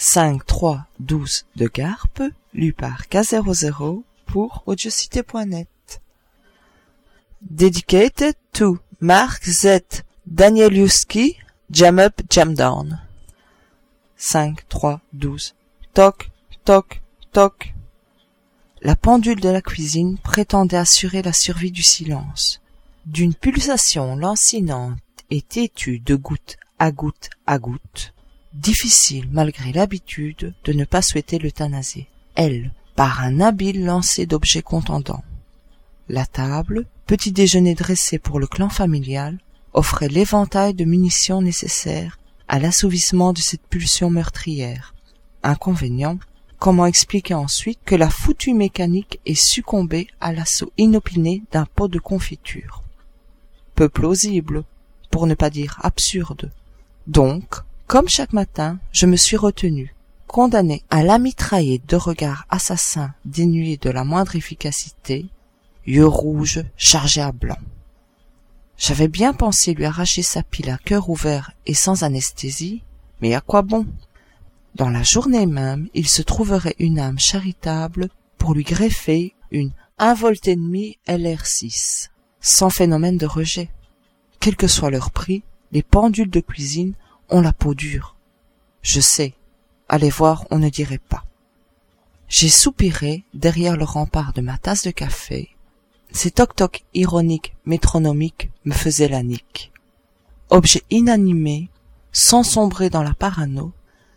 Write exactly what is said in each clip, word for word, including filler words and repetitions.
cinq trois douze de Garpe, lu par K zéro zéro pour audiocité point net. Dedicated to Mark Z. Danieliewski, Jam Up, Jam Down. cinq trois douze. Toc, toc, toc. La pendule de la cuisine prétendait assurer la survie du silence. D'une pulsation lancinante et têtue de goutte à goutte à goutte, difficile malgré l'habitude de ne pas souhaiter l'euthanasie, elle, par un habile lancer d'objets contendants. La table, petit déjeuner dressé pour le clan familial, offrait l'éventail de munitions nécessaires à l'assouvissement de cette pulsion meurtrière. Inconvénient, comment expliquer ensuite que la foutue mécanique ait succombé à l'assaut inopiné d'un pot de confiture? Peu plausible, pour ne pas dire absurde. Donc, comme chaque matin, je me suis retenu, condamné à la mitrailler de regards assassins dénués de la moindre efficacité, yeux rouges chargés à blanc. J'avais bien pensé lui arracher sa pile à cœur ouvert et sans anesthésie, mais à quoi bon? Dans la journée même, il se trouverait une âme charitable pour lui greffer une un volt et demi L R six, sans phénomène de rejet. Quel que soit leur prix, les pendules de cuisine ont la peau dure. Je sais, allez voir, on ne dirait pas. J'ai soupiré derrière le rempart de ma tasse de café. Ces toc-toc ironiques, métronomiques me faisaient la nique. Objet inanimé, sans sombrer dans la parano,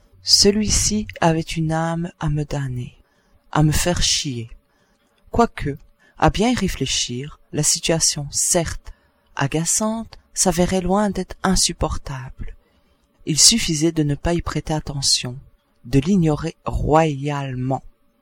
celui-ci avait une âme à me damner, à me faire chier. Quoique, à bien y réfléchir, la situation, certes agaçante, s'avérait loin d'être insupportable. Il suffisait de ne pas y prêter attention, de l'ignorer royalement.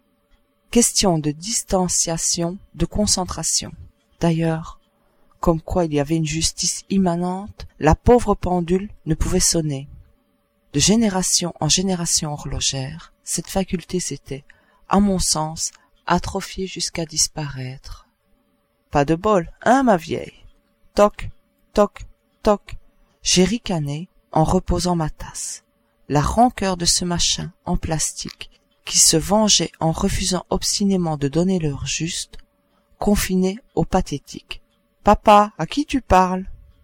Question de distanciation, de concentration. D'ailleurs, comme quoi il y avait une justice immanente, la pauvre pendule ne pouvait sonner. De génération en génération horlogère, cette faculté s'était, à mon sens, atrophiée jusqu'à disparaître. Pas de bol, hein, ma vieille? Toc, toc, toc. J'ai ricané en reposant ma tasse. La rancœur de ce machin en plastique qui se vengeait en refusant obstinément de donner l'heure juste, confiné au pathétique. Papa, à qui tu parles?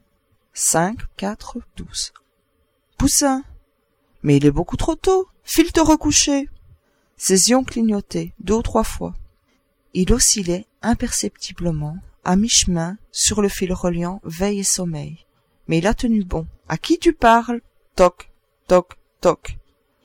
cinq, quatre, douze. Poussin. Mais il est beaucoup trop tôt. File te recoucher. Ses yeux clignotaient deux ou trois fois. Il oscillait imperceptiblement, à mi-chemin, sur le fil reliant veille et sommeil. Mais il a tenu bon. À qui tu parles? Toc, toc, toc.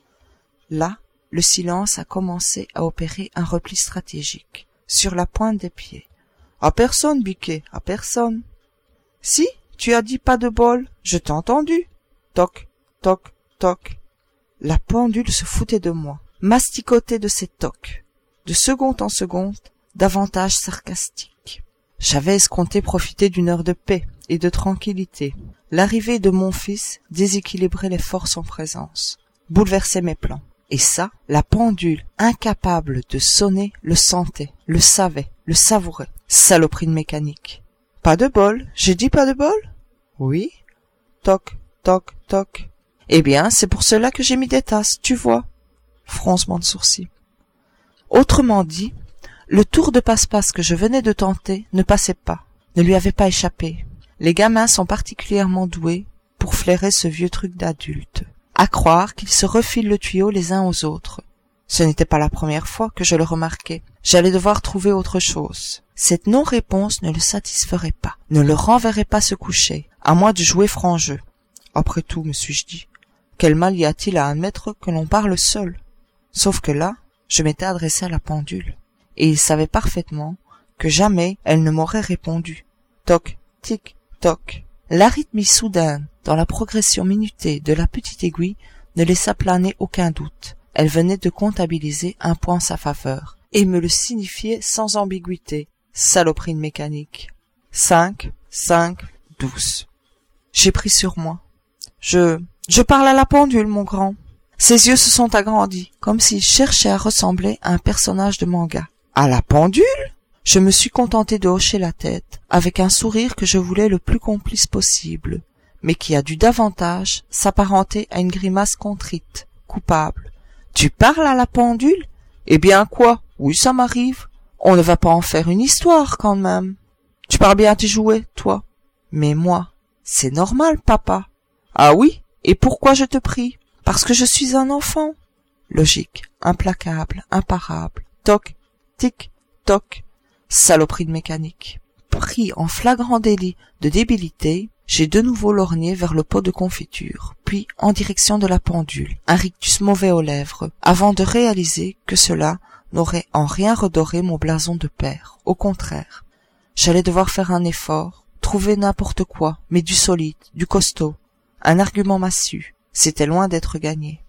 Là, le silence a commencé à opérer un repli stratégique, sur la pointe des pieds. À personne, Biquet, à personne. Si, tu as dit pas de bol, je t'ai entendu. Toc, toc, toc. La pendule se foutait de moi, masticotait de ses tocs. De seconde en seconde, davantage sarcastique. J'avais escompté profiter d'une heure de paix et de tranquillité. L'arrivée de mon fils déséquilibrait les forces en présence, bouleversait mes plans. Et ça, la pendule, incapable de sonner, le sentait, le savait, le savourait. Saloperie de mécanique. Pas de bol, j'ai dit pas de bol? Oui. Toc, toc, toc. Eh bien, c'est pour cela que j'ai mis des tasses, tu vois. Froncement de sourcils. Autrement dit, le tour de passe-passe que je venais de tenter ne passait pas, ne lui avait pas échappé. Les gamins sont particulièrement doués pour flairer ce vieux truc d'adulte. À croire qu'ils se refilent le tuyau les uns aux autres. Ce n'était pas la première fois que je le remarquais. J'allais devoir trouver autre chose. Cette non-réponse ne le satisferait pas, ne le renverrait pas se coucher, à moins de jouer franc jeu. Après tout, me suis-je dit, quel mal y a-t-il à admettre que l'on parle seul? Sauf que là, je m'étais adressé à la pendule, et il savait parfaitement que jamais elle ne m'aurait répondu. Toc, tic, toc. L'arythmie soudaine, dans la progression minutée de la petite aiguille, ne laissa planer aucun doute. Elle venait de comptabiliser un point en sa faveur, et me le signifiait sans ambiguïté. Saloperie de mécanique. Cinq, cinq, douze. J'ai pris sur moi. Je, je parle à la pendule, mon grand. Ses yeux se sont agrandis, comme s'il cherchait à ressembler à un personnage de manga. À la pendule? Je me suis contenté de hocher la tête, avec un sourire que je voulais le plus complice possible, mais qui a dû davantage s'apparenter à une grimace contrite, coupable. Tu parles à la pendule? Eh bien quoi? Oui, ça m'arrive. On ne va pas en faire une histoire quand même. Tu parles bien à tes jouets, toi? Mais moi, c'est normal, papa. Ah oui? Et pourquoi je te prie? Parce que je suis un enfant. Logique, implacable, imparable. Toc, tic, toc. Saloperie de mécanique. Pris en flagrant délit de débilité, j'ai de nouveau lorgné vers le pot de confiture, puis en direction de la pendule, un rictus mauvais aux lèvres, avant de réaliser que cela n'aurait en rien redoré mon blason de père. Au contraire, j'allais devoir faire un effort, trouver n'importe quoi, mais du solide, du costaud. Un argument massu, c'était loin d'être gagné.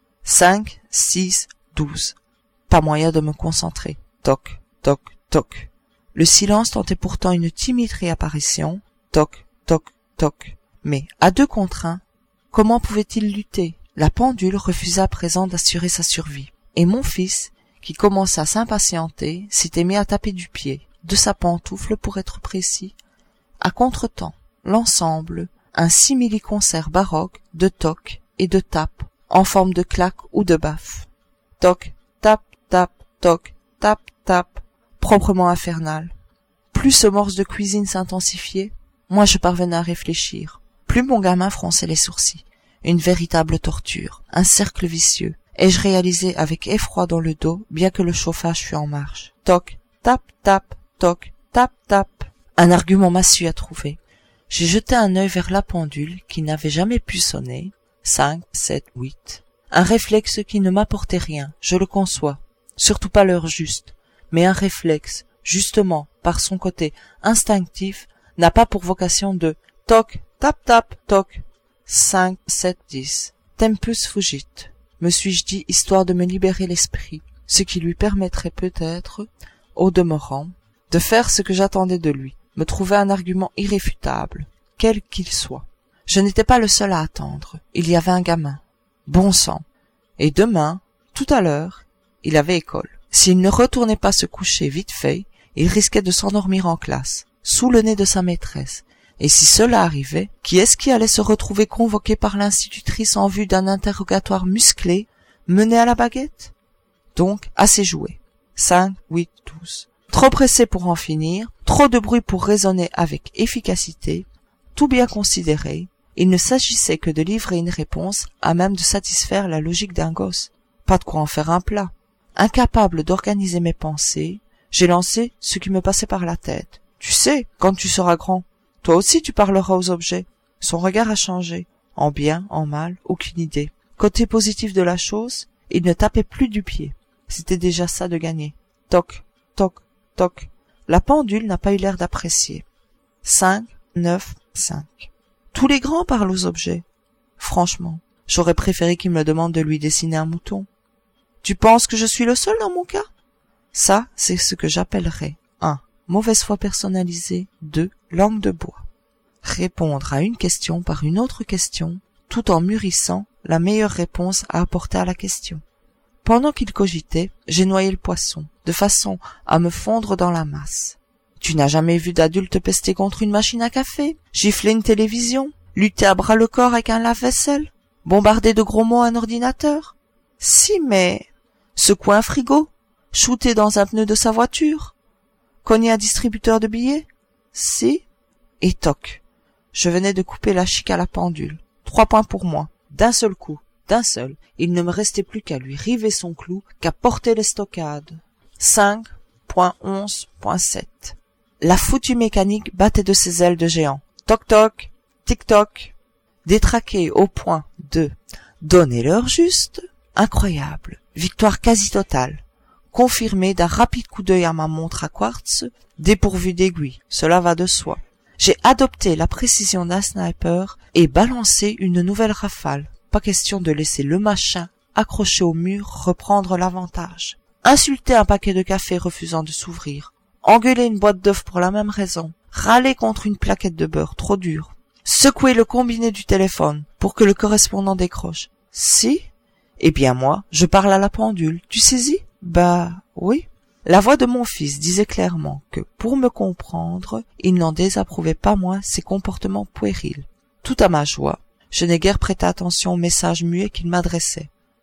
Cinq, six, douze. Pas moyen de me concentrer. Toc, toc, toc. Le silence tentait pourtant une timide réapparition. Toc, toc, toc. Mais, à deux contre un, comment pouvait-il lutter? La pendule refusa à présent d'assurer sa survie. Et mon fils, qui commença à s'impatienter, s'était mis à taper du pied, de sa pantoufle pour être précis, à contretemps, l'ensemble, un simili-concert baroque de toc et de tape, en forme de claque ou de baffe. Toc, tap, tap, toc, tap, tap, proprement infernal. Plus ce morse de cuisine s'intensifiait, moins je parvenais à réfléchir. Plus mon gamin fronçait les sourcils. Une véritable torture, un cercle vicieux. Ai-je réalisé avec effroi dans le dos, bien que le chauffage fût en marche. Toc, tap, tap, toc, tap, tap. Un argument massu à trouver. J'ai jeté un œil vers la pendule qui n'avait jamais pu sonner. Cinq, sept, huit. Un réflexe qui ne m'apportait rien, je le conçois. Surtout pas l'heure juste. Mais un réflexe, justement, par son côté instinctif, n'a pas pour vocation de toc, tap, tap, toc. Cinq, sept, dix. Tempus fugit, me suis-je dit, histoire de me libérer l'esprit, ce qui lui permettrait peut-être, au demeurant, de faire ce que j'attendais de lui, me trouver un argument irréfutable, quel qu'il soit. Je n'étais pas le seul à attendre, il y avait un gamin. Bon sang. Et demain, tout à l'heure, il avait école. S'il ne retournait pas se coucher vite fait, il risquait de s'endormir en classe, sous le nez de sa maîtresse. Et si cela arrivait, qui est-ce qui allait se retrouver convoqué par l'institutrice en vue d'un interrogatoire musclé, mené à la baguette? Donc, assez joué. Cinq, huit, douze. Trop pressé pour en finir, trop de bruit pour raisonner avec efficacité, tout bien considéré, il ne s'agissait que de livrer une réponse à même de satisfaire la logique d'un gosse. Pas de quoi en faire un plat. Incapable d'organiser mes pensées, j'ai lancé ce qui me passait par la tête. Tu sais, quand tu seras grand, toi aussi tu parleras aux objets. Son regard a changé. En bien, en mal, aucune idée. Côté positif de la chose, il ne tapait plus du pied. C'était déjà ça de gagner. Toc, toc, toc. La pendule n'a pas eu l'air d'apprécier. Cinq, neuf, cinq. Tous les grands parlent aux objets. Franchement, j'aurais préféré qu'il me demande de lui dessiner un mouton. Tu penses que je suis le seul dans mon cas? Ça, c'est ce que j'appellerais un. Mauvaise foi personnalisée. deux. Langue de bois. Répondre à une question par une autre question, tout en mûrissant la meilleure réponse à apporter à la question. Pendant qu'il cogitait, j'ai noyé le poisson, de façon à me fondre dans la masse. Tu n'as jamais vu d'adulte pester contre une machine à café, gifler une télévision, lutter à bras le corps avec un lave-vaisselle, bombarder de gros mots un ordinateur? Si, mais... secouer un frigo, shooter dans un pneu de sa voiture, cogner un distributeur de billets? Si. Et toc. Je venais de couper la chic à la pendule. Trois points pour moi. D'un seul coup. D'un seul. Il ne me restait plus qu'à lui river son clou, qu'à porter les stockades. cinq point onze point sept. La foutue mécanique battait de ses ailes de géant. Toc toc. Tic toc. Détraqué au point de donner l'heure juste. Incroyable. Victoire quasi totale. Confirmée d'un rapide coup d'œil à ma montre à quartz, dépourvue d'aiguille. Cela va de soi. J'ai adopté la précision d'un sniper et balancé une nouvelle rafale. Pas question de laisser le machin accroché au mur reprendre l'avantage. Insulter un paquet de café refusant de s'ouvrir. Engueuler une boîte d'œufs pour la même raison. Râler contre une plaquette de beurre trop dure. Secouer le combiné du téléphone pour que le correspondant décroche. Si? Eh bien moi, je parle à la pendule, tu saisis? Bah, oui. La voix de mon fils disait clairement que, pour me comprendre, il n'en désapprouvait pas moins ses comportements puérils. Tout à ma joie, je n'ai guère prêté attention au message muet qu'il m'adressait.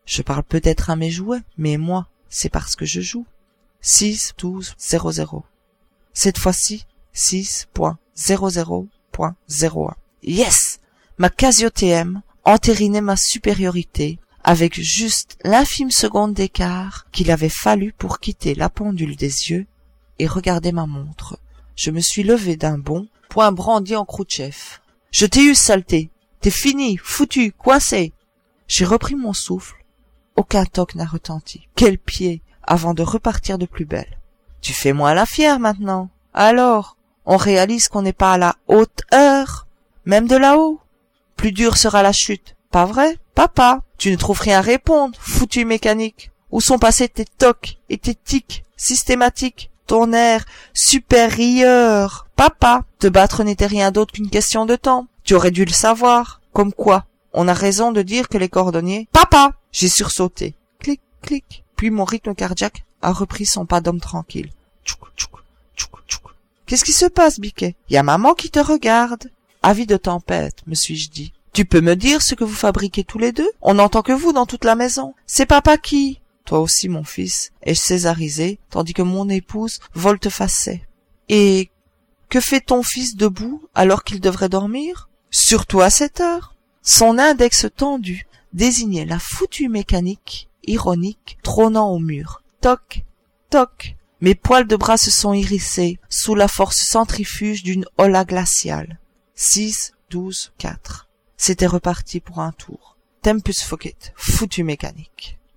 Je parle peut-être à mes jouets, mais moi, c'est parce que je joue. six, douze, zéro, zéro. Cette fois-ci, six point zéro zéro point zéro un. Yes! Ma Casio T M entérinait ma supériorité avec juste l'infime seconde d'écart qu'il avait fallu pour quitter la pendule des yeux et regarder ma montre. Je me suis levé d'un bond, poing brandi en Khrouchtchev. « Je t'ai eu, saleté! T'es fini, foutu, coincé !» J'ai repris mon souffle. Aucun toc n'a retenti. Quel pied, avant de repartir de plus belle. « Tu fais moins la fière maintenant. Alors, on réalise qu'on n'est pas à la haute heure, même de là-haut. Plus dure sera la chute, pas vrai, papa? Tu ne trouves rien à répondre, foutu mécanique. Où sont passés tes tocs et tes tics systématiques, ton air supérieur? Papa, te battre n'était rien d'autre qu'une question de temps. Tu aurais dû le savoir. Comme quoi, on a raison de dire que les cordonniers... Papa! J'ai sursauté. Clic, clic. Puis mon rythme cardiaque a repris son pas d'homme tranquille. Tchouk, tchouk, tchouk, tchouk. Qu'est-ce qui se passe, Biquet? Y a maman qui te regarde. Avis de tempête, me suis-je dit. Tu peux me dire ce que vous fabriquez tous les deux? On n'entend que vous dans toute la maison. C'est papa qui... Toi aussi, mon fils, ai-je césarisé, tandis que mon épouse volte-façait. Et que fait ton fils debout alors qu'il devrait dormir? Surtout à cette heure. Son index tendu désignait la foutue mécanique, ironique, trônant au mur. Toc, toc. Mes poils de bras se sont hérissés sous la force centrifuge d'une hola glaciale. Six, douze, quatre. C'était reparti pour un tour. Tempus focit, foutue mécanique.